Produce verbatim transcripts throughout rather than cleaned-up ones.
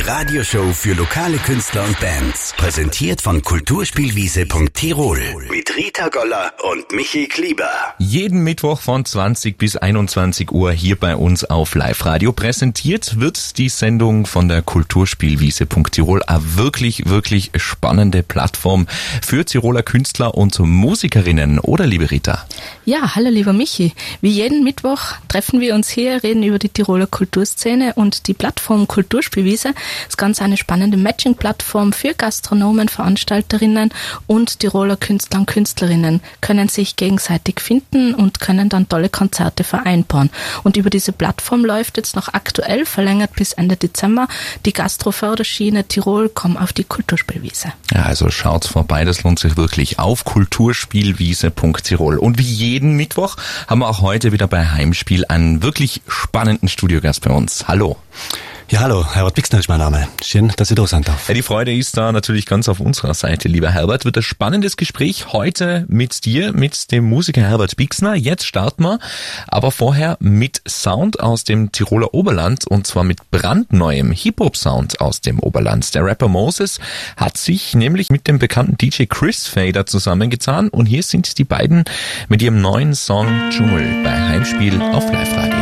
Radioshow für lokale Künstler und Bands. Präsentiert von kulturspielwiese punkt tirol. Mit Rita Goller und Michi Klieber. Jeden Mittwoch von zwanzig bis einundzwanzig Uhr hier bei uns auf Live-Radio. Präsentiert wird die Sendung von der kulturspielwiese punkt tirol. Eine wirklich, wirklich spannende Plattform für Tiroler Künstler und Musikerinnen. Oder, liebe Rita? Ja, hallo lieber Michi. Wie jeden Mittwoch treffen wir uns hier, reden über die Tiroler Kulturszene und die Plattform Kulturspielwiese. Das Ganze eine spannende Matching-Plattform für Gastronomen, Veranstalterinnen und Tiroler Künstler und Künstlerinnen können sich gegenseitig finden und können dann tolle Konzerte vereinbaren. Und über diese Plattform läuft jetzt noch aktuell, verlängert bis Ende Dezember, die Gastroförderschiene Tirol, komm auf die Kulturspielwiese. Ja, also schaut vorbei, das lohnt sich wirklich auf kulturspielwiese punkt tirol. Und wie jeden Mittwoch haben wir auch heute wieder bei Heimspiel einen wirklich spannenden Studiogast bei uns. Hallo. Ja, hallo, Herbert Bixner ist mein Name. Schön, dass ich da sein darf. Ja, die Freude ist da natürlich ganz auf unserer Seite, lieber Herbert. Wird ein spannendes Gespräch heute mit dir, mit dem Musiker Herbert Bixner. Jetzt starten wir, aber vorher mit Sound aus dem Tiroler Oberland und zwar mit brandneuem Hip-Hop-Sound aus dem Oberland. Der Rapper Moses hat sich nämlich mit dem bekannten D J Chris Fader zusammengetan und hier sind die beiden mit ihrem neuen Song Dschungel bei Heimspiel auf Live-Radio.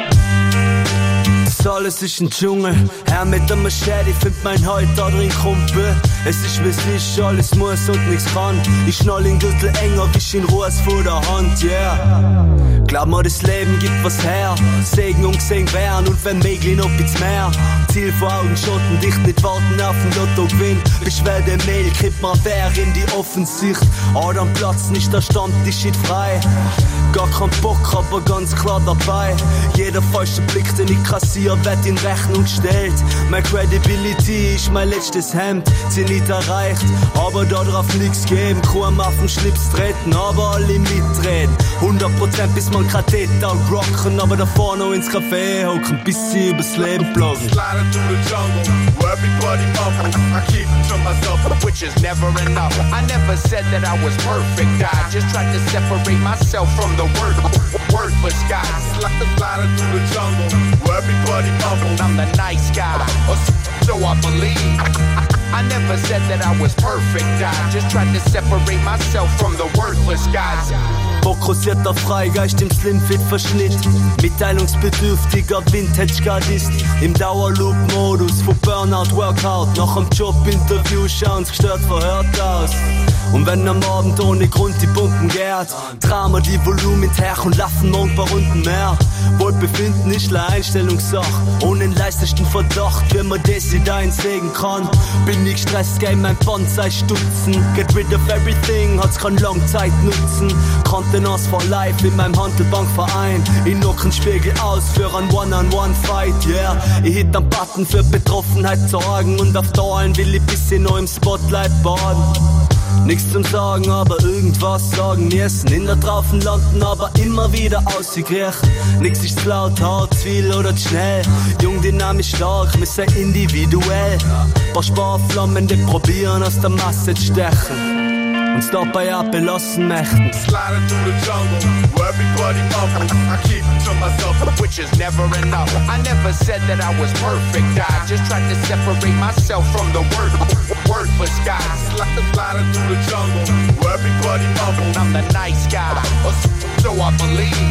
Alles ist ein Dschungel, Herr mit der Machete, find mein Halt da drin, Kumpel. Es ist wie's ist, alles muss und nix kann. Ich schnall den Gürtel enger, wisch ihn Rohrs vor der Hand, yeah. Glaub mir, das Leben gibt was her, Segen und gesehen werden und wenn möglich noch ins Meer. Ziel vor Augen, Schotten dicht, nicht warten auf den Lottogewinn. Beschwerde Mail, kriegt man wer in die Offensicht. Adam Platz, nicht der Stand, die shit frei. Gar kein Bock, aber ganz klar dabei. Jeder falsche Blick, den ich kassier, wird in Rechnung gestellt. Meine Credibility ist mein letztes Hemd, sie nicht erreicht, aber darauf nix geben. Kaum auf den Schlips treten, aber alle mitreden. hundert Prozent bis man grad Täter rocken, aber davor noch ins Café hocken, bis sie übers Leben bloggen. Sliding through the jungle, where everybody mumble. I keep it to myself, which is never enough. I never said that I was perfect, I just tried to separate myself from the word, worthless guy. Sliding through the jungle, where everybody mumble. I'm the nice guy, or so I believe. I never said that I was perfect, I just tried to separate myself from the worthless guys. Fokussierter Freigeist im Slimfit-Verschnitt, mitteilungsbedürftiger Vintage-Gardist, im Dauerloop-Modus von Burnout-Workout, nach dem Job-Interview schauen's gestört verhört aus. Und wenn am Abend ohne Grund die Pumpen gärt, trauen wir die Volumen her und laufen noch ein paar Runden mehr. Wohlbefinden ist eine Einstellungssache, ohne den leisesten Verdacht, wie man das nicht einsehen kann. Bin ich gestresst, geh mein Bonsai stutzen, get rid of everything, hat's kein Langzeitnutzen. Kontenance for life in meinem Handelbankverein, ich knock einen Spiegel aus für ein One-on-One-Fight, yeah. Ich hit einen Button für Betroffenheit sorgen und auf Dauern will ich bisschen noch im Spotlight baden. Nichts zum Sagen, aber irgendwas sagen müssen. In der Traufen landen, aber immer wieder ausgekriegt. Nix ist zu laut, hart, zu viel oder zu schnell. Jung, dynamisch, stark, wir sind individuell. Paar Sparflammen, die probieren aus der Masse zu stechen. Uns dabei abbelassen möchten. Sliding through the jungle, where everybody mumble. I keep it to myself, which is never enough. I never said that I was perfect, I just tried to separate myself from the word, worthless guys. Sliding through the jungle, where everybody mumble. I'm the nice guy, or so I believe.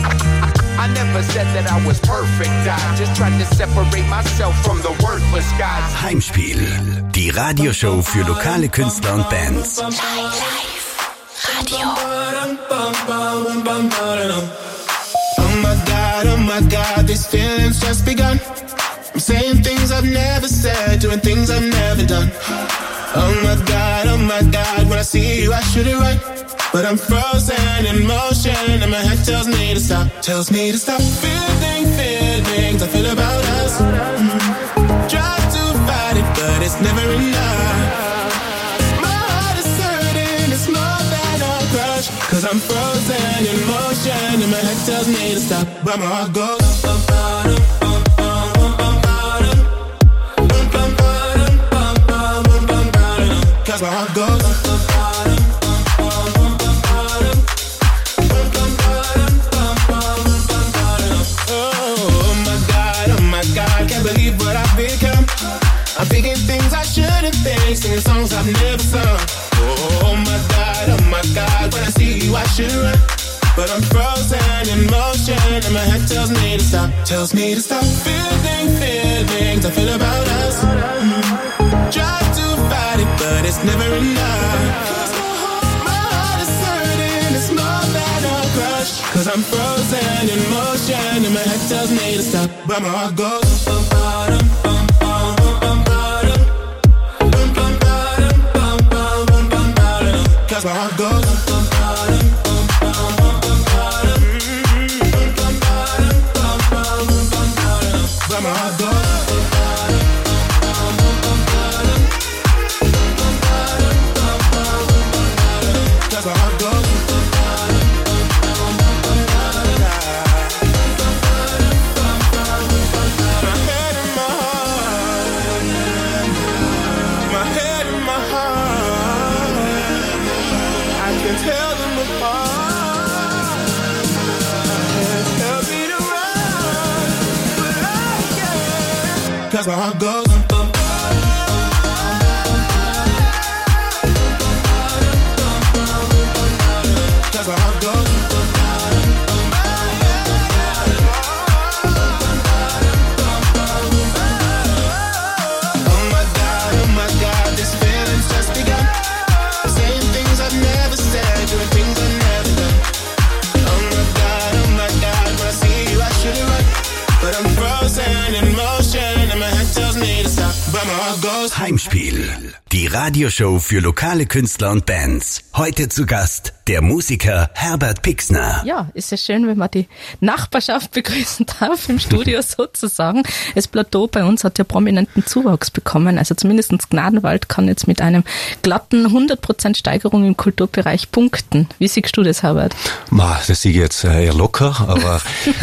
I never said that I was perfect, I just tried to separate myself from the worthless guys. Heimspiel, die Radioshow für lokale Künstler und Bands. Radio. Oh my God, oh my God, these feelings just begun. I'm saying things I've never said, doing things I've never done. Oh my God, oh my God, when I see you I shoot it right, but I'm frozen in motion and my head tells me to stop, tells me to stop. Feeling, feelings I feel about us. Mm-hmm. Try to fight it, but it's never enough. Cause I'm frozen in motion and my head tells me to stop, but my heart goes bum, bum, bum, bum, bum, bum, bum, bum, bum, bum, cause my heart goes oh my God, oh my God, can't believe what I've become. I'm thinking the things, singing songs I've never sung. Oh, oh my God, oh my God, when I see you I should run. But I'm frozen in motion and my head tells me to stop, tells me to stop. Feeling feelings I feel about us. Mm. Try to fight it but it's never enough. Cause my heart, my heart is hurting, it's more than a crush. Cause I'm frozen in motion and my head tells me to stop, but my heart goes bum, bum, bum, bum, bum, bum, bum, bum, bum, bum, bum, bum, cause my heart goes bum, bum, but my heart goes. That's my heart goes. My head and my heart, my head and my heart, I can tell them apart. Help me to run, but I can't. Cause my heart goes. Cause my heart goes. Oh my God, oh my God, this feeling's just begun. Saying things I've never said, doing things I've never done. Oh my God, oh my God, when I see you I should run. But I'm frozen in motion and my head tells me to stop, but my heart goes. Heimspiel, die Radioshow für lokale Künstler und Bands. Heute zu Gast der Musiker Herbert Pixner. Ja, ist ja schön, wenn man die Nachbarschaft begrüßen darf im Studio sozusagen. Das Plateau bei uns hat ja prominenten Zuwachs bekommen. Also zumindest Gnadenwald kann jetzt mit einem glatten hundert Prozent Steigerung im Kulturbereich punkten. Wie siehst du das, Herbert? Ma, das sehe ich jetzt eher locker, aber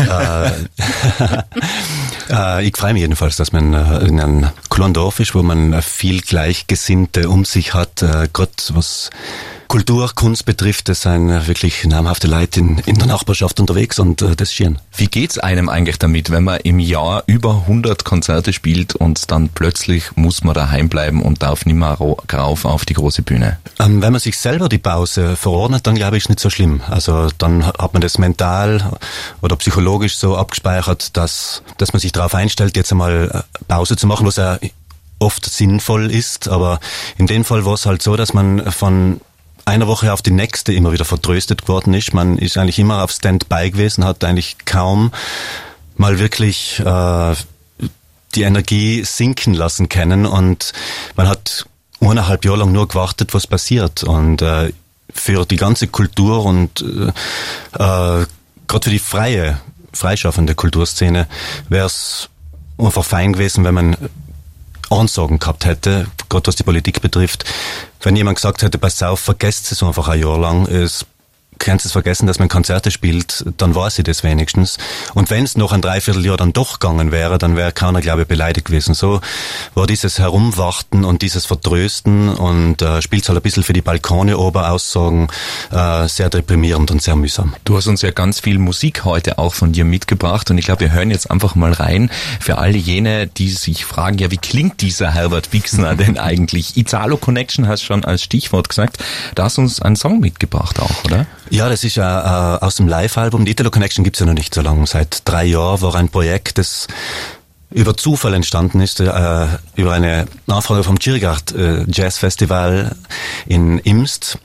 äh, äh, ich freue mich jedenfalls, dass man äh, in einem kleinen Dorf ist, wo man viel Gleichgesinnte um sich hat, äh, gerade was Kultur, Kunst betrifft, das sind wirklich namhafte Leute in, in der Nachbarschaft unterwegs und äh, das ist schön. Wie geht's einem eigentlich damit, wenn man im Jahr über hundert Konzerte spielt und dann plötzlich muss man daheim bleiben und darf nicht mehr rauf auf die große Bühne? Ähm, wenn man sich selber die Pause verordnet, dann glaube ich, ist nicht so schlimm. Also dann hat man das mental oder psychologisch so abgespeichert, dass, dass man sich darauf einstellt, jetzt einmal Pause zu machen, was ja oft sinnvoll ist. Aber in dem Fall war es halt so, dass man von einer Woche auf die nächste immer wieder vertröstet geworden ist. Man ist eigentlich immer auf Standby gewesen, hat eigentlich kaum mal wirklich äh, die Energie sinken lassen können und man hat eineinhalb Jahre lang nur gewartet, was passiert. Und äh, für die ganze Kultur und äh, äh, gerade für die freie, freischaffende Kulturszene wäre es einfach fein gewesen, wenn man Ansagen gehabt hätte, gerade was die Politik betrifft. Wenn jemand gesagt hätte, pass auf, vergesst es einfach ein Jahr lang, es kannst es vergessen, dass man Konzerte spielt, dann war sie das wenigstens. Und wenn es noch ein Dreivierteljahr dann doch gegangen wäre, dann wäre keiner, glaube ich, beleidigt gewesen. So war dieses Herumwarten und dieses Vertrösten und äh, spielt halt ein bisschen für die Balkone ober Aussagen äh, sehr deprimierend und sehr mühsam. Du hast uns ja ganz viel Musik heute auch von dir mitgebracht und ich glaube, wir hören jetzt einfach mal rein für alle jene, die sich fragen, ja, wie klingt dieser Herbert Pixner denn eigentlich? Italo Connection hast du schon als Stichwort gesagt. Da hast du uns einen Song mitgebracht auch, oder? Ja, das ist ja äh, aus dem Live-Album. Die Italo Connection gibt's ja noch nicht so lange. Seit drei Jahren war ein Projekt, das über Zufall entstanden ist, äh, über eine Nachfrage vom Chirigart äh, Jazz Festival in Imst.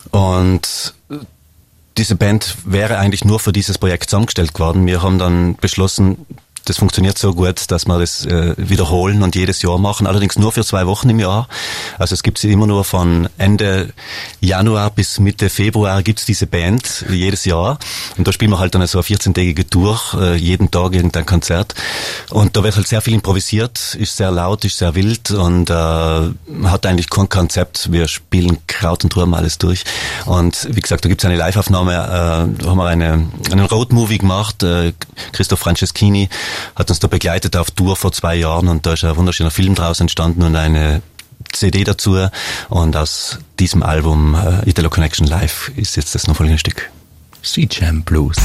Und diese Band wäre eigentlich nur für dieses Projekt zusammengestellt geworden. Wir haben dann beschlossen, das funktioniert so gut, dass wir das äh, wiederholen und jedes Jahr machen, allerdings nur für zwei Wochen im Jahr. Also es gibt sie immer nur von Ende Januar bis Mitte Februar gibt's diese Band jedes Jahr und da spielen wir halt dann so eine vierzehntägige Tour, äh, jeden Tag irgendein Konzert und da wird halt sehr viel improvisiert, ist sehr laut, ist sehr wild und äh, hat eigentlich kein Konzept. Wir spielen Kraut und Rüben alles durch und wie gesagt, da gibt's eine Live-Aufnahme, äh, da haben wir eine, einen Road-Movie gemacht, äh, Christoph Franceschini hat uns da begleitet auf Tour vor zwei Jahren und da ist ein wunderschöner Film draus entstanden und eine C D dazu und aus diesem Album äh, Italo Connection Live ist jetzt das noch folgende Stück. Sea Jam Blues.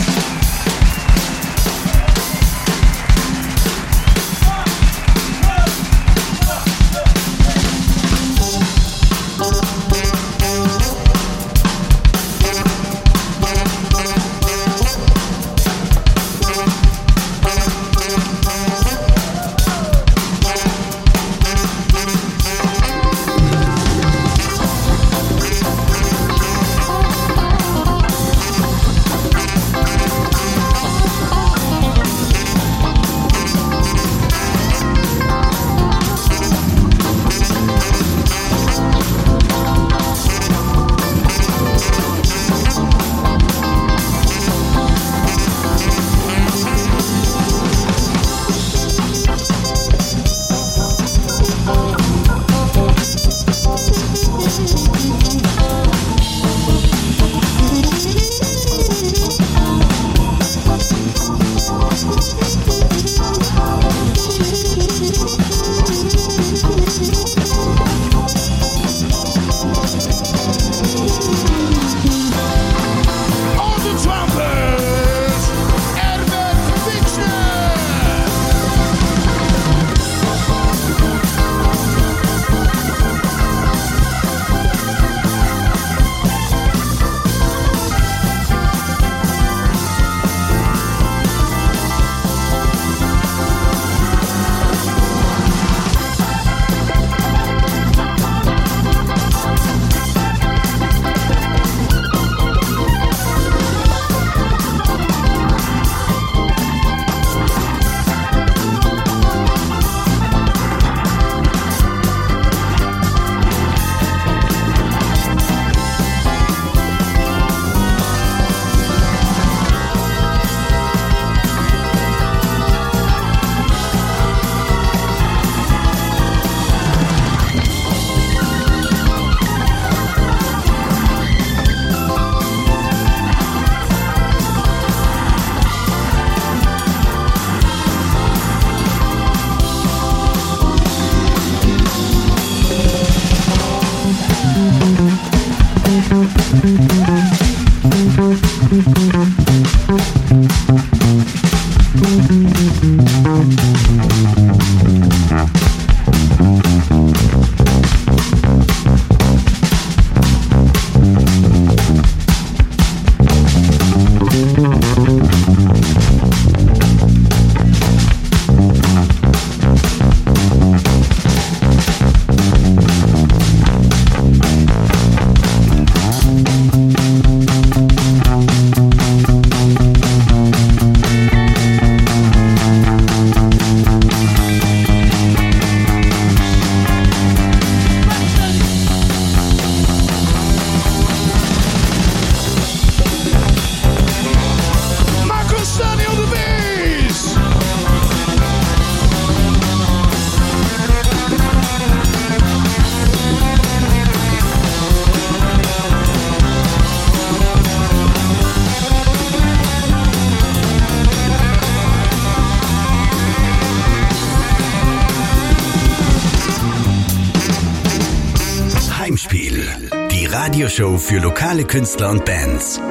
Heimspiel, die Radioshow für lokale Künstler und Bands.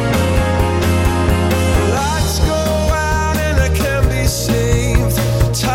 Lights go out and I can be saved.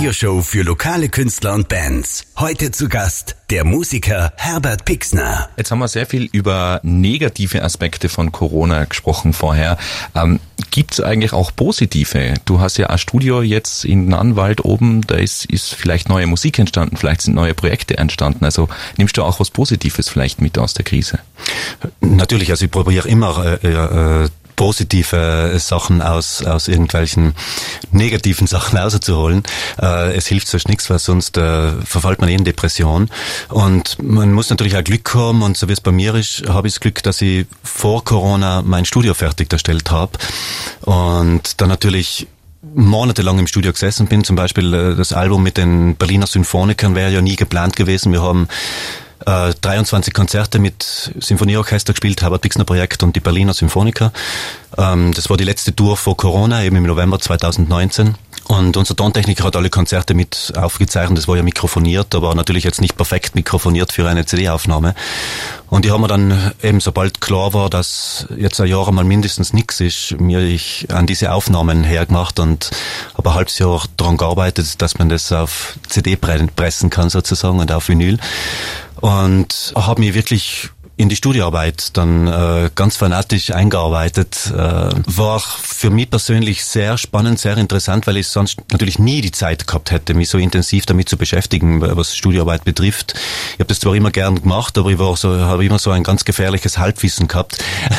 Radioshow für lokale Künstler und Bands. Heute zu Gast der Musiker Herbert Pixner. Jetzt haben wir sehr viel über negative Aspekte von Corona gesprochen vorher. Ähm, gibt es eigentlich auch positive? Du hast ja ein Studio jetzt in Nannwald oben, da ist, ist vielleicht neue Musik entstanden, vielleicht sind neue Projekte entstanden. Also nimmst du auch was Positives vielleicht mit aus der Krise? Natürlich, also ich probiere immer äh, äh, positive Sachen aus aus irgendwelchen negativen Sachen rauszuholen. Äh, es hilft sonst nichts, weil sonst äh, verfällt man eh in Depression. Und man muss natürlich auch Glück haben, und so wie es bei mir ist, habe ich das Glück, dass ich vor Corona mein Studio fertiggestellt habe und dann natürlich monatelang im Studio gesessen bin. Zum Beispiel äh, das Album mit den Berliner Symphonikern wäre ja nie geplant gewesen. Wir haben Äh, dreiundzwanzig Konzerte mit Symphonieorchester gespielt, Herbert Pixner Projekt und die Berliner Symphoniker. Ähm, das war die letzte Tour vor Corona, eben im November zweitausendneunzehn. Und unser Tontechniker hat alle Konzerte mit aufgezeichnet. Das war ja mikrofoniert, aber natürlich jetzt nicht perfekt mikrofoniert für eine C D-Aufnahme. Und die haben wir dann eben, sobald klar war, dass jetzt ein Jahr einmal mindestens nichts ist, mir ich an diese Aufnahmen hergemacht und habe ein halbes Jahr daran gearbeitet, dass man das auf C D pressen kann sozusagen und auf Vinyl. Und habe mich wirklich in die Studioarbeit dann äh, ganz fanatisch eingearbeitet. Äh, war für mich persönlich sehr spannend, sehr interessant, weil ich sonst natürlich nie die Zeit gehabt hätte, mich so intensiv damit zu beschäftigen, was Studioarbeit betrifft. Ich habe das zwar immer gern gemacht, aber ich war so, habe immer so ein ganz gefährliches Halbwissen gehabt.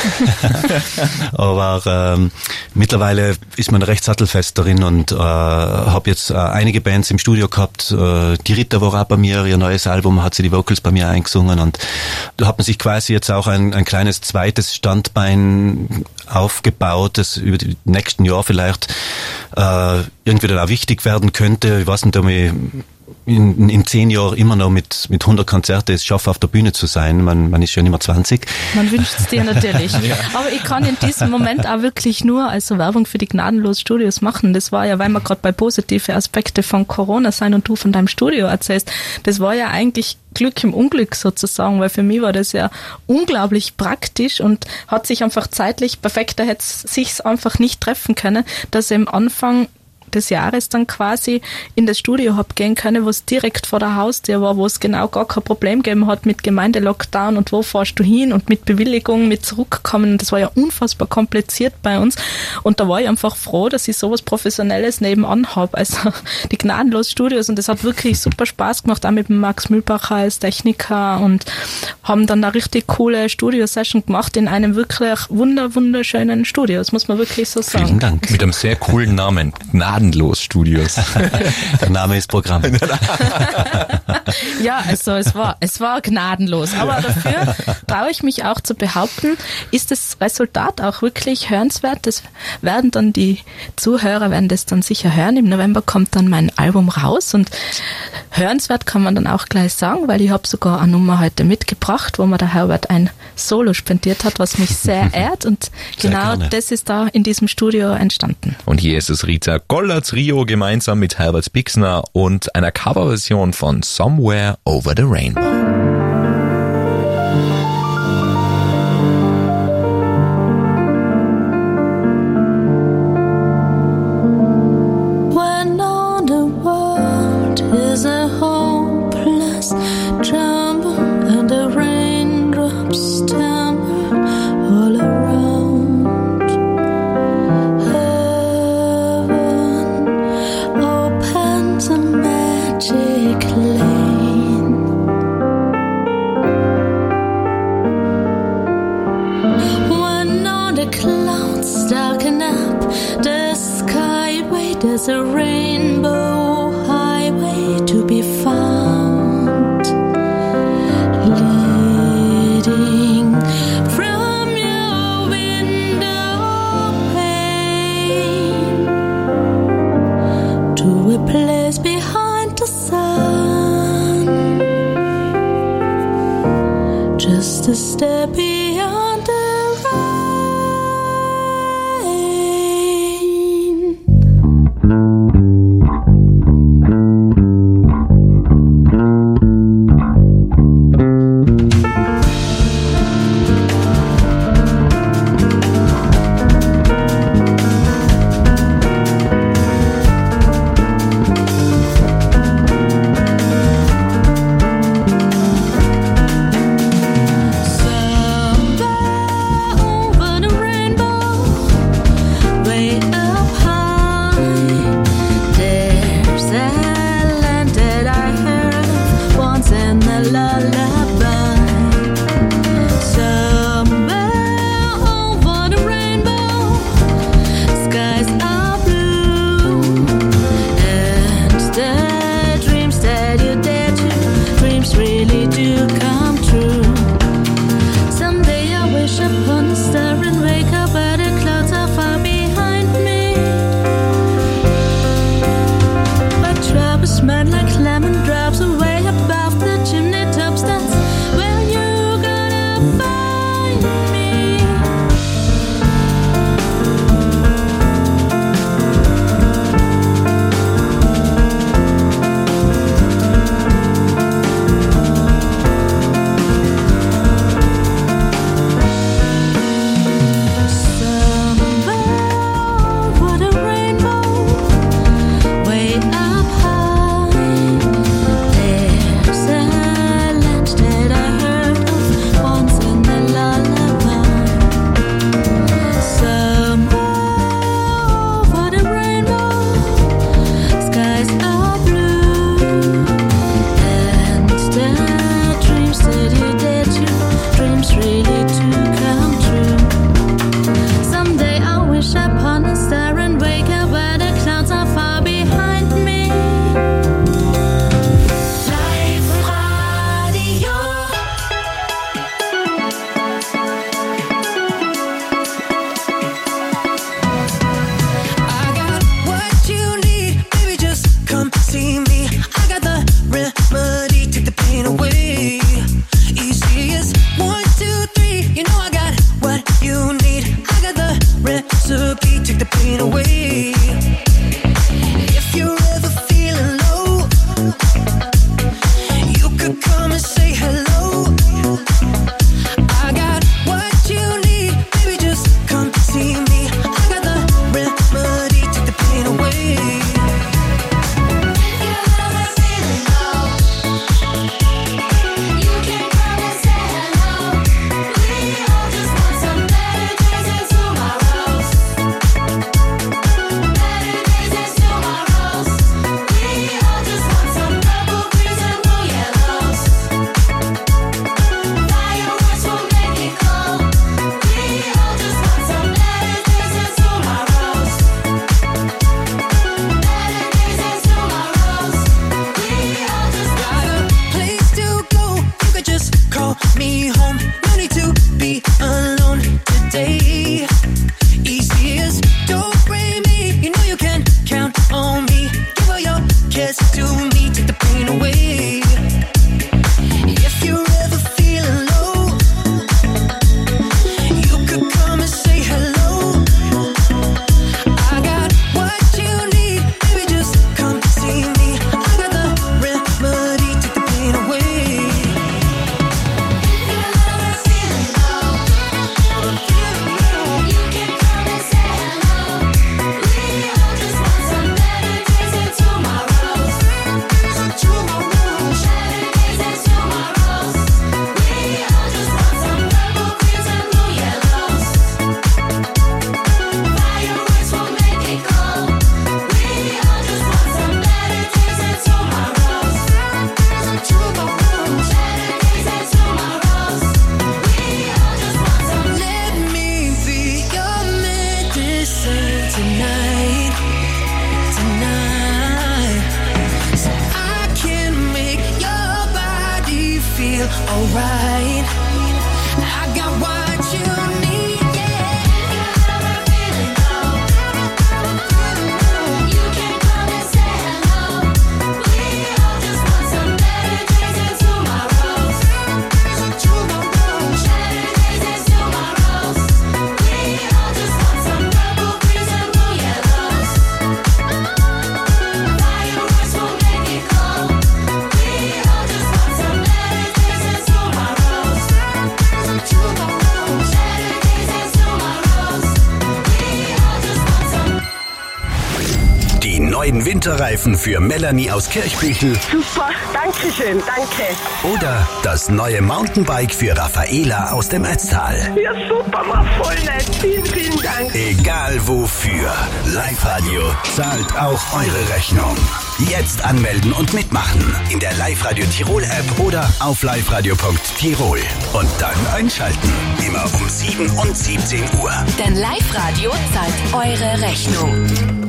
Aber ähm, mittlerweile ist man recht sattelfest darin und äh, habe jetzt äh, einige Bands im Studio gehabt. Äh, die Rita war auch bei mir, ihr neues Album hat sie die Vocals bei mir eingesungen, und da hat man sich quasi jetzt auch ein, ein kleines zweites Standbein aufgebaut, das über die nächsten Jahre vielleicht äh, irgendwie dann auch wichtig werden könnte. Ich weiß nicht, ob ich in, in zehn Jahren immer noch mit, mit hundert Konzerten es schaffe, auf der Bühne zu sein. Man, man ist schon immer zwanzig. Man wünscht es dir natürlich. Ja. Aber ich kann in diesem Moment auch wirklich nur also Werbung für die Gnadenlos Studios machen. Das war ja, weil wir gerade bei positive Aspekte von Corona sein und du von deinem Studio erzählst, das war ja eigentlich Glück im Unglück sozusagen, weil für mich war das ja unglaublich praktisch und hat sich einfach zeitlich perfekt, da hätte es sich einfach nicht treffen können, dass ich am Anfang des Jahres dann quasi in das Studio hab gehen können, wo es direkt vor der Haustür war, wo es genau gar kein Problem gegeben hat mit Gemeindelockdown und wo fährst du hin und mit Bewilligung, mit Zurückkommen. Das war ja unfassbar kompliziert bei uns und da war ich einfach froh, dass ich sowas Professionelles nebenan habe. Also die Gnadenlos Studios, und das hat wirklich super Spaß gemacht, auch mit dem Max Mühlbacher als Techniker, und haben dann eine richtig coole Studio-Session gemacht in einem wirklich wunder wunderschönen Studio. Das muss man wirklich so sagen. Vielen Dank. Mit einem sehr coolen Namen. Gnadenlos Studios. Der Name ist Programm. Ja, also es war, es war gnadenlos. Aber dafür traue ich mich auch zu behaupten, ist das Resultat auch wirklich hörenswert. Das werden dann die Zuhörer werden das dann sicher hören. Im November kommt dann mein Album raus, und hörenswert kann man dann auch gleich sagen, weil ich habe sogar eine Nummer heute mitgebracht, wo mir der Herbert ein Solo spendiert hat, was mich sehr ehrt, und sehr genau gerne. Das ist da in diesem Studio entstanden. Und hier ist es Rita Goller Trio gemeinsam mit Herbert Pixner und einer Coverversion von Somewhere Over the Rainbow. When all the world is a hopeless jumble and the raindrops tumble all around, heaven opens a magic lane. When all the clouds darken up the skyway, there's a rainbow highway to be found, leading from your window pane to a place behind the sun, just a step beyond the rain. Neuen Winterreifen für Melanie aus Kirchbüchel. Super, danke schön, danke. Oder das neue Mountainbike für Raffaela aus dem Ötztal. Ja, super, war voll nett. Vielen, vielen Dank. Egal wofür, Live-Radio zahlt auch eure Rechnung. Jetzt anmelden und mitmachen in der Live-Radio Tirol-App oder auf liveradio punkt tirol. Und dann einschalten. Immer um sieben und siebzehn Uhr. Denn Live-Radio zahlt eure Rechnung.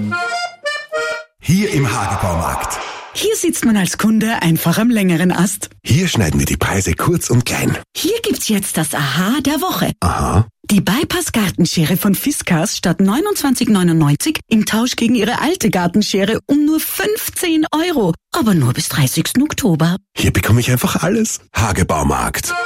Hier im Hagebaumarkt. Hier sitzt man als Kunde einfach am längeren Ast. Hier schneiden wir die Preise kurz und klein. Hier gibt's jetzt das Aha der Woche. Aha. Die Bypass-Gartenschere von Fiskars statt neunundzwanzig neunundneunzig im Tausch gegen ihre alte Gartenschere um nur fünfzehn Euro. Aber nur bis dreißigsten Oktober. Hier bekomme ich einfach alles. Hagebaumarkt.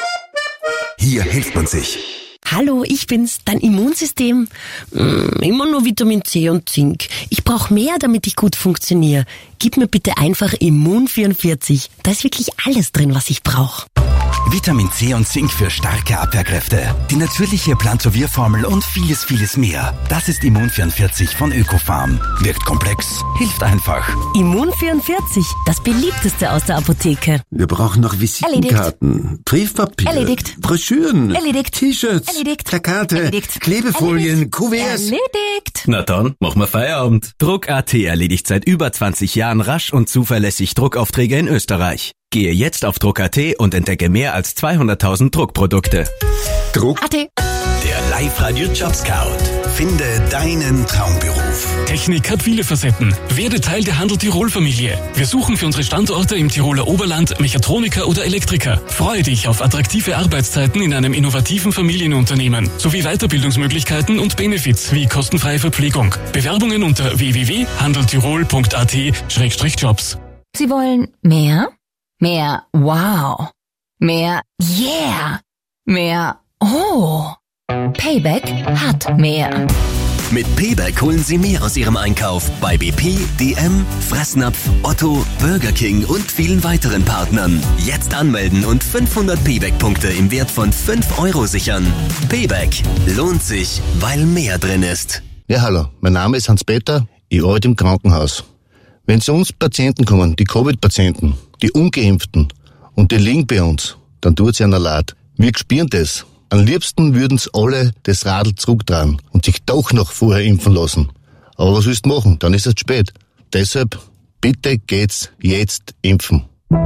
Hier hilft man sich. Hallo, ich bin's, dein Immunsystem. Hm, immer nur Vitamin C und Zink. Ich brauche mehr, damit ich gut funktioniere. Gib mir bitte einfach Immun vierundvierzig. Da ist wirklich alles drin, was ich brauche. Vitamin C und Zink für starke Abwehrkräfte, die natürliche Plantovir-Formel und vieles, vieles mehr. Das ist Immun vierundvierzig von Ökofarm. Wirkt komplex, hilft einfach. Immun vierundvierzig, das beliebteste aus der Apotheke. Wir brauchen noch Visitenkarten, Erledigt. Briefpapier, Erledigt. Broschüren, Erledigt. T-Shirts, Erledigt. Plakate, Erledigt. Klebefolien, Erledigt. Kuverts. Erledigt. Na dann, machen wir Feierabend. Druck Punkt A T erledigt seit über zwanzig Jahren rasch und zuverlässig Druckaufträge in Österreich. Gehe jetzt auf Druck Punkt A T und entdecke mehr als zweihunderttausend Druckprodukte. Druck A T. Der Live-Radio Job Scout. Finde deinen Traumberuf. Technik hat viele Facetten. Werde Teil der Handel Tirol-Familie. Wir suchen für unsere Standorte im Tiroler Oberland Mechatroniker oder Elektriker. Freue dich auf attraktive Arbeitszeiten in einem innovativen Familienunternehmen sowie Weiterbildungsmöglichkeiten und Benefits wie kostenfreie Verpflegung. Bewerbungen unter w w w punkt handeltirol punkt a t Schrägstrich jobs. Sie wollen mehr? Mehr Wow. Mehr Yeah. Mehr Oh. Payback hat mehr. Mit Payback holen Sie mehr aus Ihrem Einkauf bei B P, D M, Fressnapf, Otto, Burger King und vielen weiteren Partnern. Jetzt anmelden und fünfhundert Payback-Punkte im Wert von fünf Euro sichern. Payback lohnt sich, weil mehr drin ist. Ja, hallo, mein Name ist Hans-Peter, ich arbeite im Krankenhaus. Wenn zu uns Patienten kommen, die Covid-Patienten, die Ungeimpften, und die liegen bei uns, dann tut's ihnen leid. Wir spüren das. Am liebsten würden's alle das Radl zurückdrehen und sich doch noch vorher impfen lassen. Aber was willst du machen? Dann ist es zu spät. Deshalb, bitte geht's jetzt impfen.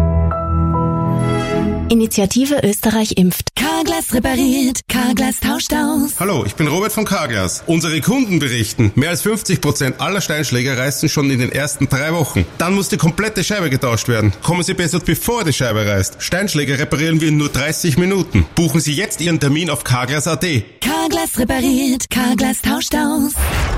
Initiative Österreich impft. Carglass repariert, Carglass tauscht aus. Hallo, ich bin Robert von Carglass. Unsere Kunden berichten, mehr als fünfzig Prozent aller Steinschläger reißen schon in den ersten drei Wochen. Dann muss die komplette Scheibe getauscht werden. Kommen Sie besser, bevor die Scheibe reißt. Steinschläger reparieren wir in nur dreißig Minuten. Buchen Sie jetzt Ihren Termin auf carglass punkt a t. Carglass repariert, Carglass tauscht aus.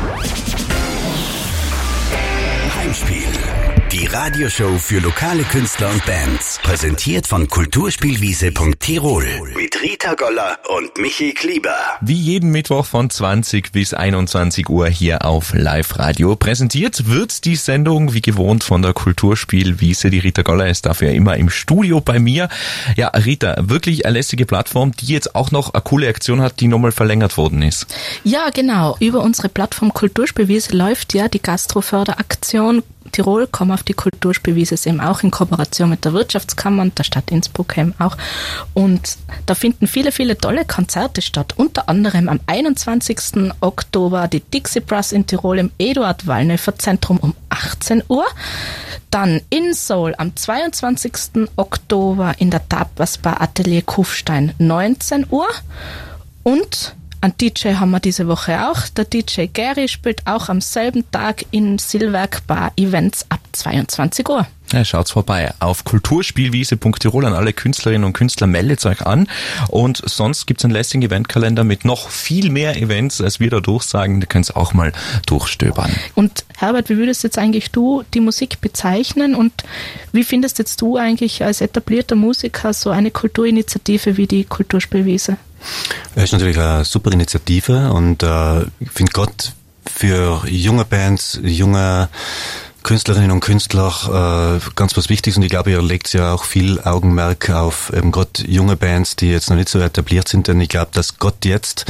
Heimspiel. Die Radioshow für lokale Künstler und Bands. Präsentiert von kulturspielwiese punkt tirol. Mit Rita Goller und Michi Klieber. Wie jeden Mittwoch von zwanzig bis einundzwanzig Uhr hier auf Live-Radio. Präsentiert wird die Sendung wie gewohnt von der Kulturspielwiese. Die Rita Goller ist dafür immer im Studio bei mir. Ja, Rita, wirklich eine lässige Plattform, die jetzt auch noch eine coole Aktion hat, die nochmal verlängert worden ist. Ja, genau. Über unsere Plattform Kulturspielwiese läuft ja die Gastroförderaktion Tirol, komm auf die Kulturspielwiese, ist eben auch in Kooperation mit der Wirtschaftskammer und der Stadt Innsbruck eben auch. Und da finden viele, viele tolle Konzerte statt. Unter anderem am einundzwanzigsten Oktober die Dixie Brass in Tirol im Eduard Wallnöfer Zentrum um achtzehn Uhr. Dann in Seoul am zweiundzwanzigsten Oktober in der Tapas Bar Atelier Kufstein neunzehn Uhr. Und Ein D J haben wir diese Woche auch. Der D J Gary spielt auch am selben Tag in Silwerk Bar Events ab zweiundzwanzig Uhr. Ja, schaut's vorbei. Auf kulturspielwiese punkt tirol an alle Künstlerinnen und Künstler, meldet euch an. Und sonst gibt's einen lässigen Eventkalender mit noch viel mehr Events, als wir da durchsagen. Da könnt's auch mal durchstöbern. Und Herbert, wie würdest jetzt eigentlich du die Musik bezeichnen und wie findest jetzt du eigentlich als etablierter Musiker so eine Kulturinitiative wie die Kulturspielwiese? Das ist natürlich eine super Initiative und äh, ich finde Gott für junge Bands, junge Künstlerinnen und Künstler äh, ganz was Wichtiges und ich glaube, ihr legt ja auch viel Augenmerk auf eben gerade junge Bands, die jetzt noch nicht so etabliert sind, denn ich glaube, dass Gott jetzt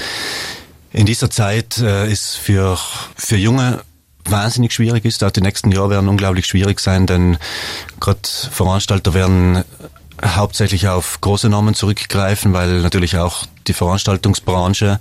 in dieser Zeit äh, ist für für junge wahnsinnig schwierig ist. Auch die nächsten Jahre werden unglaublich schwierig sein, denn gerade Veranstalter werden hauptsächlich auf große Namen zurückgreifen, weil natürlich auch die Veranstaltungsbranche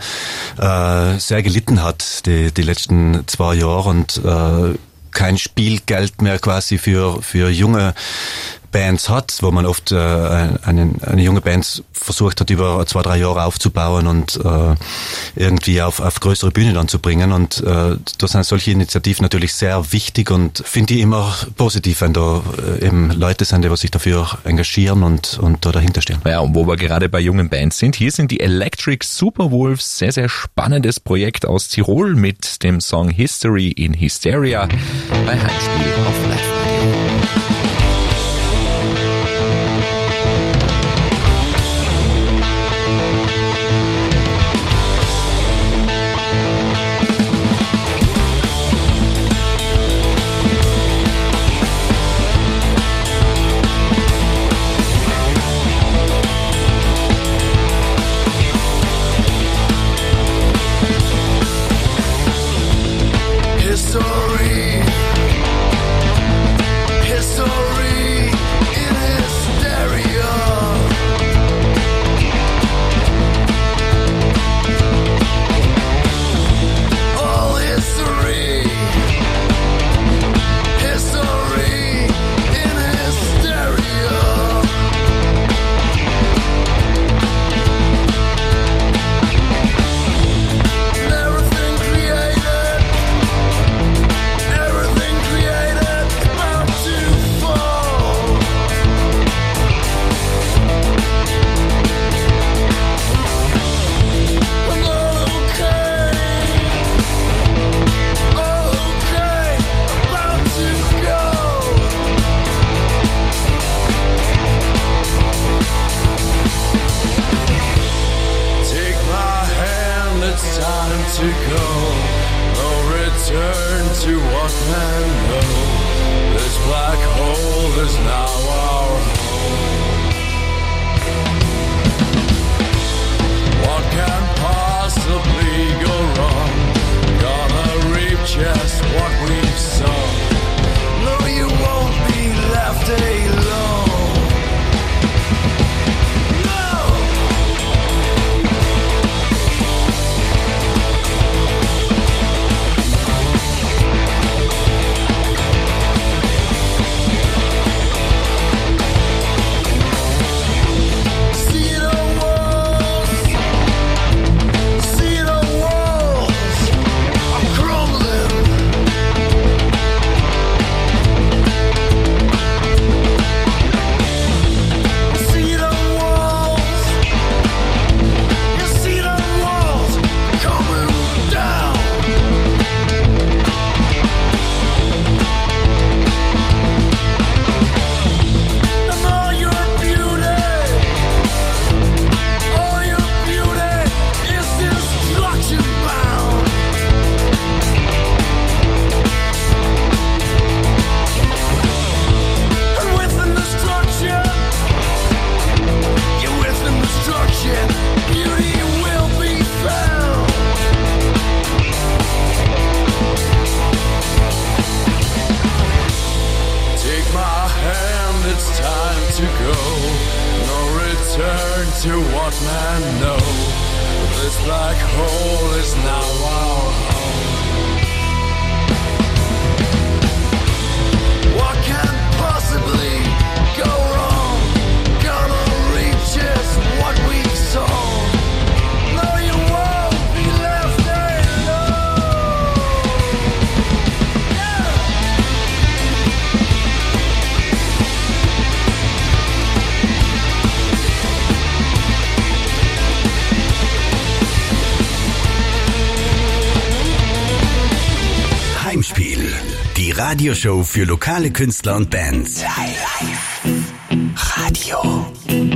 äh, sehr gelitten hat die, die letzten zwei Jahre und äh, kein Spielgeld mehr quasi für für junge Bands hat, wo man oft äh, eine, eine junge Band versucht hat, über zwei, drei Jahre aufzubauen und äh, irgendwie auf, auf größere Bühnen dann zu bringen. Und äh, da sind solche Initiativen natürlich sehr wichtig und finde ich immer positiv, wenn da äh, eben Leute sind, die sich dafür engagieren und, und da dahinter stehen. Ja, und wo wir gerade bei jungen Bands sind, hier sind die Electric Superwolves, sehr, sehr spannendes Projekt aus Tirol mit dem Song History in Hysteria bei Heimspiel auf Live Radio. What we saw, no, you won't be Radioshow für lokale Künstler und Bands. Radio.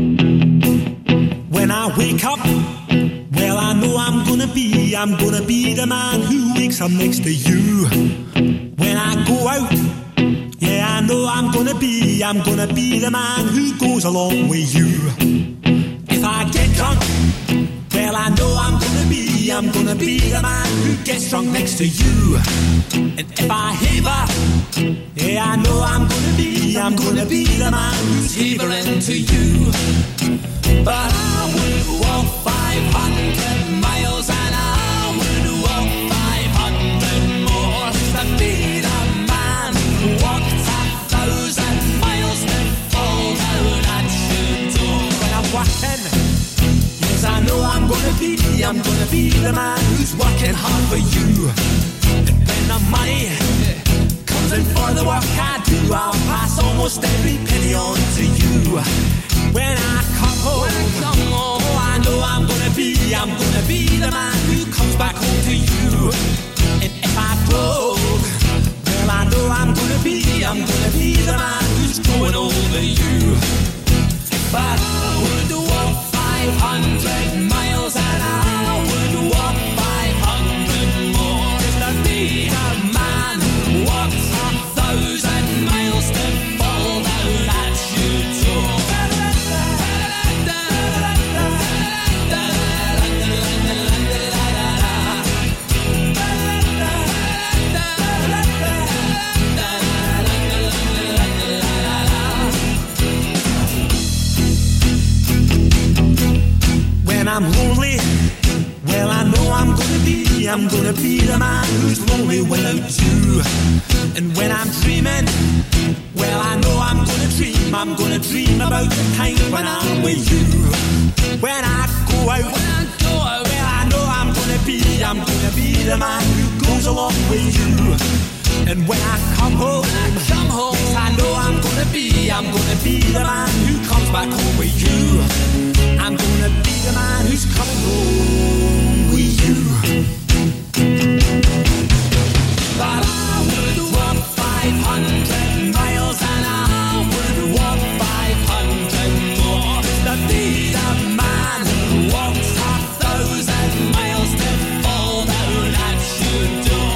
When I wake up, well I know I'm gonna be, I'm gonna be the man who wakes up next to you. When I go out, yeah I know I'm gonna be, I'm gonna be the man who goes along with you. If I get drunk, well I know I'm gonna be, I'm gonna be the man who gets drunk next to you. And if I haver, yeah I know I'm gonna be, I'm gonna be the man who's havering to you. But I would walk five hundred miles and I would walk five hundred more to be the man who walked a thousand miles to fall down at your door. When I'm walking, yes I know I'm gonna be, I'm gonna be the man who's working hard for you. And when the money comes in for the work I do, I'll pass almost every penny on to you. When I come home, when I come home, oh, I know I'm gonna be, I'm gonna be the man who comes back home to you. And if I broke, well I know I'm gonna be, I'm gonna be the man who's going over you. But I would walk five hundred miles and I would walk five hundred more just to be the man who walks a thousand miles to fall down at your door. When I'm lonely, well I know I'm gonna be, I'm gonna be the man who's lonely without you. And when I'm dreaming, well I know I'm gonna dream, I'm gonna dream about the time when I'm with you. When I go out, when I go out, well I know I'm gonna be, I'm gonna be the man who goes along with you. And when I come home, when I come home, yes, I know I'm gonna be, I'm gonna be the man who comes back home with you. I'm gonna be the man who's coming home with you. But I would walk five hundred miles and I would walk five hundred more to be the man who walks a thousand miles to fall down at your door.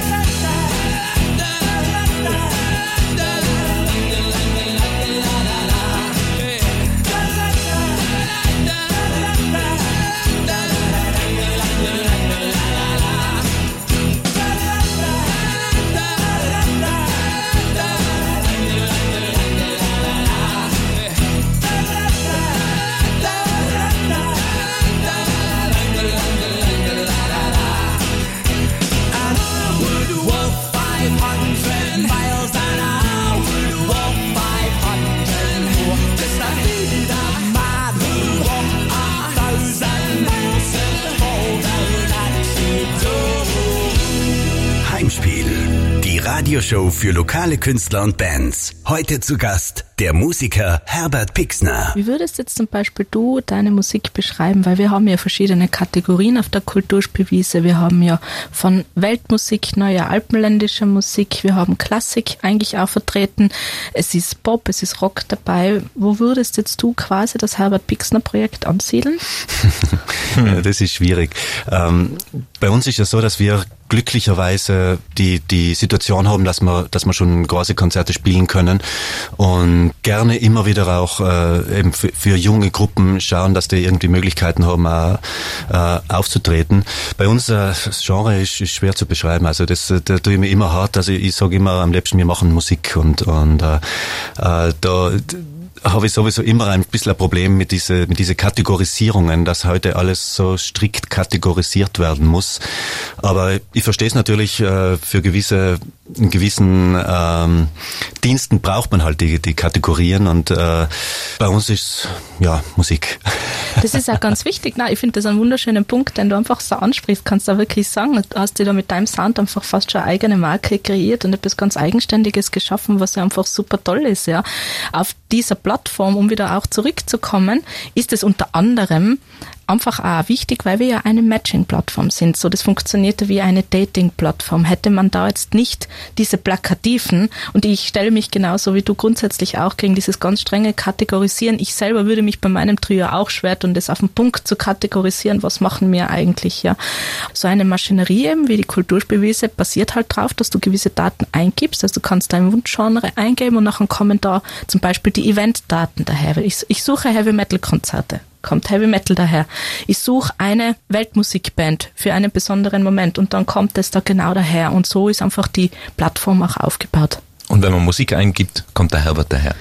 Radioshow für lokale Künstler und Bands. Heute zu Gast der Musiker Herbert Pixner. Wie würdest jetzt zum Beispiel du deine Musik beschreiben? Weil wir haben ja verschiedene Kategorien auf der Kulturspielwiese. Wir haben ja von Weltmusik, neuer alpenländischer Musik, wir haben Klassik eigentlich auch vertreten. Es ist Pop, es ist Rock dabei. Wo würdest jetzt du quasi das Herbert Pixner Projekt ansiedeln? Ja, das ist schwierig. Ähm, bei uns ist ja so, dass wir glücklicherweise die die Situation haben, dass wir dass wir schon große Konzerte spielen können und gerne immer wieder auch äh, eben für, für junge Gruppen schauen, dass die irgendwie Möglichkeiten haben, auch, äh, aufzutreten. Bei uns äh, das Genre ist, ist schwer zu beschreiben. Also das da tue ich mir immer hart. Also ich sage immer am liebsten, wir machen Musik und und äh, äh, da habe ich sowieso immer ein bisschen ein Problem mit diese mit diese Kategorisierungen, dass heute alles so strikt kategorisiert werden muss. Aber ich verstehe es natürlich, äh, für gewisse in gewissen ähm, Diensten braucht man halt die die Kategorien und äh, bei uns ist ja Musik. Das ist auch ganz wichtig. Nein, ich finde das einen wunderschönen Punkt, den du einfach so ansprichst, kannst du wirklich sagen. Du hast dir da mit deinem Sound einfach fast schon eine eigene Marke kreiert und etwas ganz Eigenständiges geschaffen, was ja einfach super toll ist. Ja, auf dieser Plattform, um wieder auch zurückzukommen, ist es unter anderem einfach auch wichtig, weil wir ja eine Matching-Plattform sind. So, das funktioniert wie eine Dating-Plattform. Hätte man da jetzt nicht diese plakativen, und ich stelle mich genauso wie du grundsätzlich auch gegen dieses ganz strenge Kategorisieren. Ich selber würde mich bei meinem Trio auch schwer tun, das auf den Punkt zu kategorisieren, was machen wir eigentlich, ja. So eine Maschinerie eben wie die Kulturspielwiese basiert halt drauf, dass du gewisse Daten eingibst, also du kannst dein Wunschgenre eingeben und nachher kommen da zum Beispiel die Eventdaten daher. Ich, ich suche Heavy-Metal-Konzerte. Kommt Heavy Metal daher. Ich suche eine Weltmusikband für einen besonderen Moment und dann kommt es da genau daher. Und so ist einfach die Plattform auch aufgebaut. Und wenn man Musik eingibt, kommt der Herbert daher.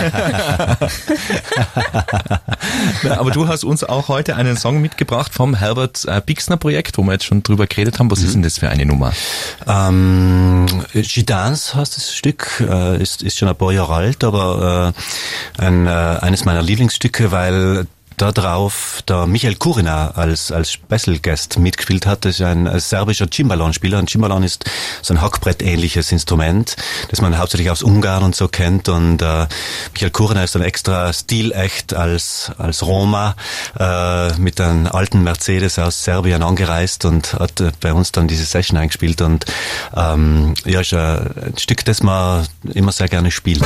Ja, aber du hast uns auch heute einen Song mitgebracht vom Herbert äh, Bixner Projekt, wo wir jetzt schon drüber geredet haben. Was mhm. ist denn das für eine Nummer? Ähm, She Dance heißt das Stück, äh, ist, ist schon ein paar Jahre alt, aber äh, ein, äh, eines meiner Lieblingsstücke, weil da drauf der Michael Kurina als als Special Guest mitgespielt hat. Das ist ein, ein serbischer Cimbalon-Spieler. Ein Cimbalon ist so ein Hackbrett-ähnliches Instrument, das man hauptsächlich aus Ungarn und so kennt. Und äh, Michael Kurina ist dann extra stilecht als als Roma äh, mit einem alten Mercedes aus Serbien angereist und hat äh, bei uns dann diese Session eingespielt. Und ähm, ja, ist ein, ein Stück, das man immer sehr gerne spielt.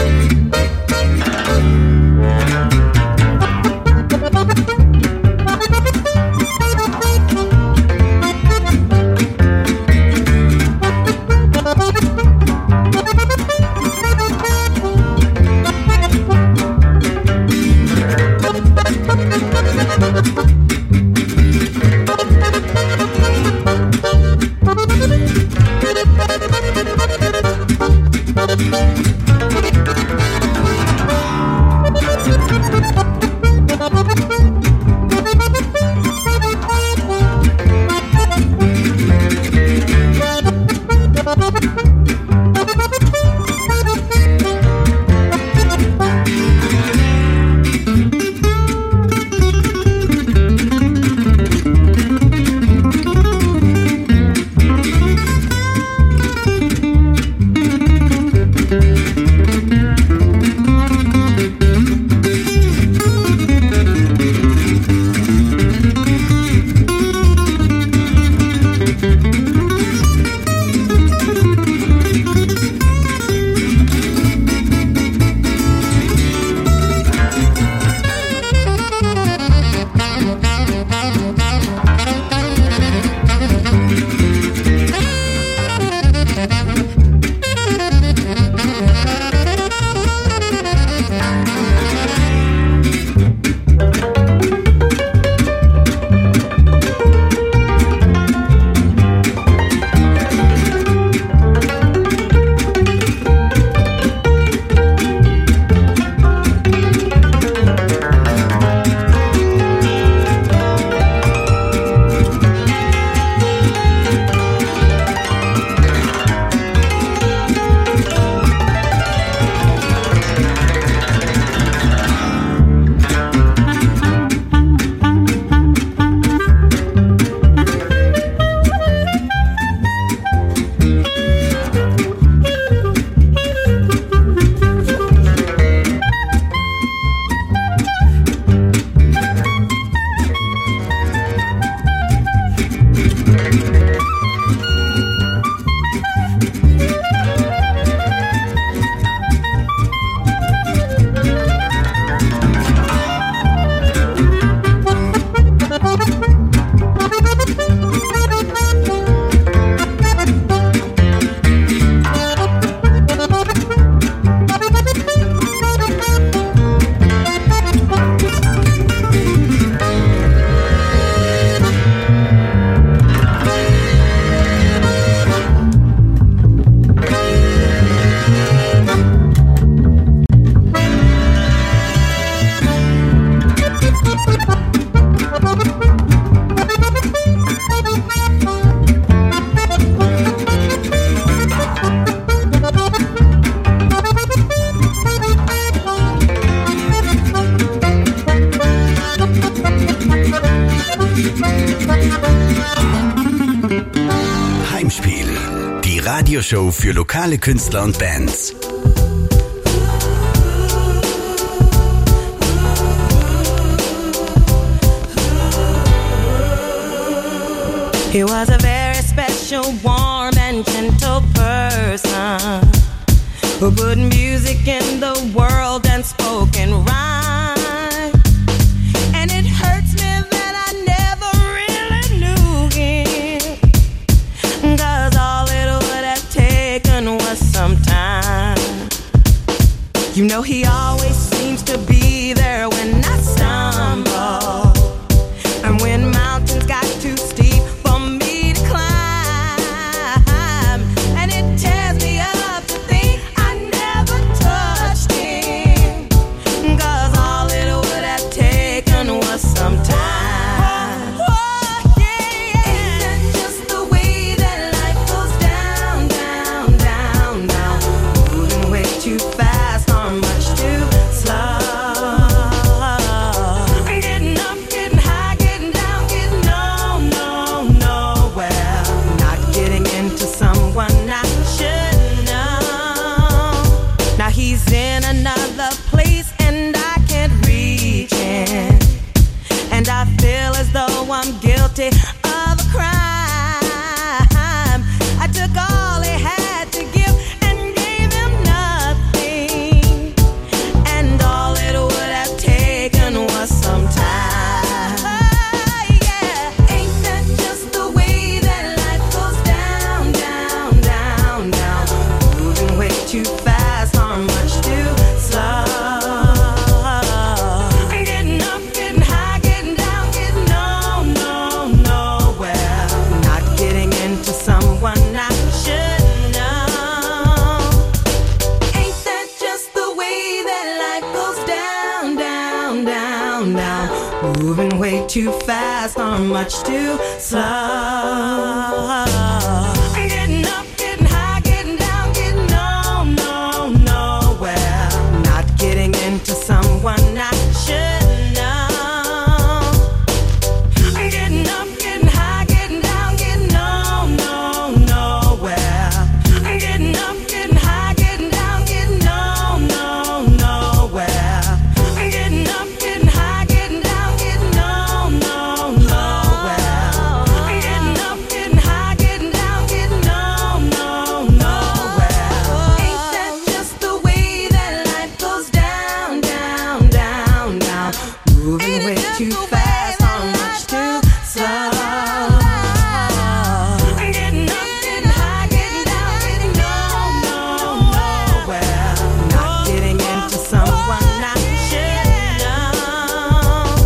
Heimspiel, die Radioshow für lokale Künstler und Bands. He was a very special, warm and gentle person who put music in the world and spoke in rhyme. And it hurts me that I never really knew him, 'cause all it would have taken was some time. You know he always seems to be there when I stumble, and when mountains got too steep for me to climb, and it tears me up to think I never touched him, 'cause all it would have taken was some time. Oh, yeah, yeah. Ain't that just the way that life goes down, down, down, down, moving way too fast or much too slow. Getting up, getting high, getting down, getting no, no, nowhere. Not getting into someone I should know. Now he's in another place and I can't reach him, and I feel as though I'm guilty of a crime. I took all he had to give and gave him nothing, and all it would have taken was some time. Oh, yeah. Ain't that just the way that life goes down, down, down, down, moving way too fast or much too slow. Getting up, getting high, getting down, getting no, no, nowhere. Not getting into someone I should know. Ain't that just the way that life goes down, down, down, down, moving way too fast or much too slow. Getting up, getting high, getting down, getting no, no, nowhere. Not getting into someone I should know. Getting up, getting high, getting down, getting no, no, nowhere. Getting up, getting high, getting down, getting no, no, nowhere. Getting up, getting high, getting down, getting no, no, nowhere. Getting up, getting high, getting down, getting no, no, nowhere. Ain't that just the way that life goes down, down, down, down, moving way too fast or much too slow. Getting up, getting high, getting down, getting no, no, nowhere. Not getting into someone I should know.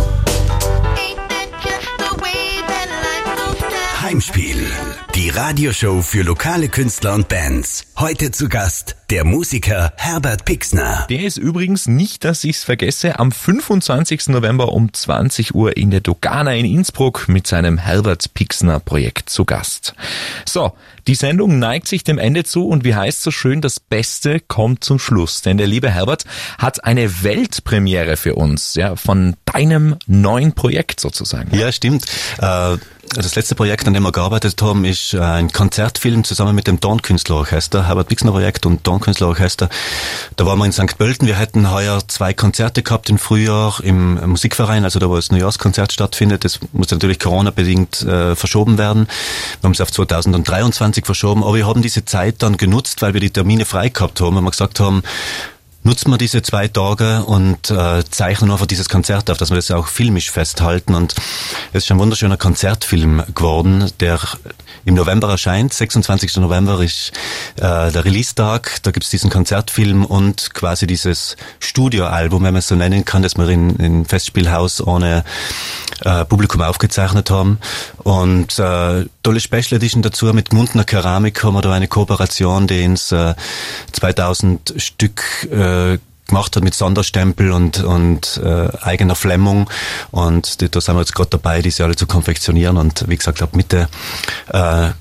Ain't that just the way that life goes down? Heimspiel. Die Radioshow für lokale Künstler und Bands. Heute zu Gast der Musiker Herbert Pixner. Der ist übrigens, nicht, dass ich's vergesse, am fünfundzwanzigsten November um zwanzig Uhr in der Dogana in Innsbruck mit seinem Herbert Pixner Projekt zu Gast. So, die Sendung neigt sich dem Ende zu und wie heißt so schön, das Beste kommt zum Schluss. Denn der liebe Herbert hat eine Weltpremiere für uns, ja, von deinem neuen Projekt sozusagen. Ja, stimmt. Äh, das letzte Projekt, an dem wir gearbeitet haben, ist ein Konzertfilm zusammen mit dem Tonkünstlerorchester, Herbert Pixner Projekt und Tonkünstlerorchester. Da waren wir in Sankt Pölten. Wir hätten heuer zwei Konzerte gehabt im Frühjahr im Musikverein, also da wo das Neujahrskonzert stattfindet. Das musste natürlich Corona-bedingt äh, verschoben werden. Wir haben es auf zweitausenddreiundzwanzig verschoben, aber wir haben diese Zeit dann genutzt, weil wir die Termine frei gehabt haben, weil wir gesagt haben, nutzen wir diese zwei Tage und äh, zeichnen einfach dieses Konzert auf, dass wir das auch filmisch festhalten. Und es ist ein wunderschöner Konzertfilm geworden, der im November erscheint. sechsundzwanzigsten November ist äh, der Release-Tag. Da gibt's diesen Konzertfilm und quasi dieses Studioalbum, wenn man es so nennen kann, das wir in, in Festspielhaus ohne äh, Publikum aufgezeichnet haben. Und äh, tolle Special Edition dazu mit Gmundner Keramik haben wir da eine Kooperation, die ins äh, zweitausend Stück äh, gemacht hat mit Sonderstempel und und äh, eigener Flemmung, und die, da sind wir jetzt gerade dabei, diese alle zu konfektionieren, und wie gesagt, ab Mitte äh,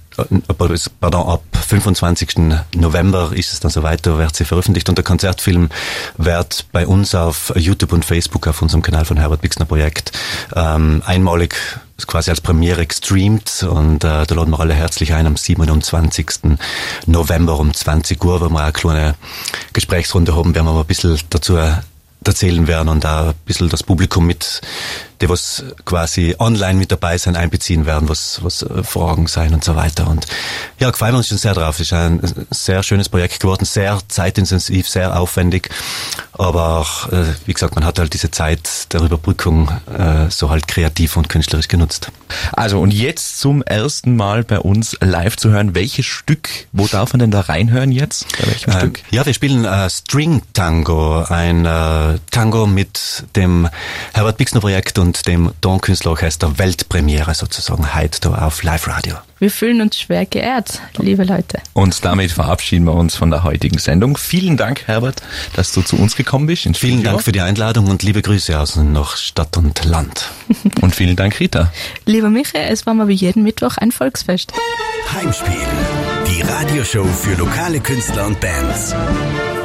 pardon, ab fünfundzwanzigsten November ist es dann soweit, da wird sie veröffentlicht, und der Konzertfilm wird bei uns auf YouTube und Facebook auf unserem Kanal von Herbert Pixner Projekt ähm, einmalig quasi als Premiere gestreamt, und äh, da laden wir alle herzlich ein am siebenundzwanzigsten November um zwanzig Uhr, wo wir eine kleine Gesprächsrunde haben, werden wir mal ein bisschen dazu erzählen werden und da ein bisschen das Publikum mit die was quasi online mit dabei sein, einbeziehen werden, was, was Fragen sein und so weiter. Und ja, gefallen wir uns schon sehr drauf. Es ist ein sehr schönes Projekt geworden, sehr zeitintensiv, sehr aufwendig. Aber auch, äh, wie gesagt, man hat halt diese Zeit der Überbrückung äh, so halt kreativ und künstlerisch genutzt. Also und jetzt zum ersten Mal bei uns live zu hören, welches Stück, wo darf man denn da reinhören jetzt? Bei welchem äh, Stück? Ja, wir spielen äh, String Tango, ein äh, Tango mit dem Herbert Bixner Projekt und dem Tonkünstlerorchester, Weltpremiere sozusagen, heute da auf Live-Radio. Wir fühlen uns schwer geehrt, liebe Leute. Und damit verabschieden wir uns von der heutigen Sendung. Vielen Dank, Herbert, dass du zu uns gekommen bist. Ins vielen Studio. Dank für die Einladung und liebe Grüße aus noch Stadt und Land. Und vielen Dank, Rita. Lieber Michael, es war mal wie jeden Mittwoch ein Volksfest. Heimspiel, die Radioshow für lokale Künstler und Bands.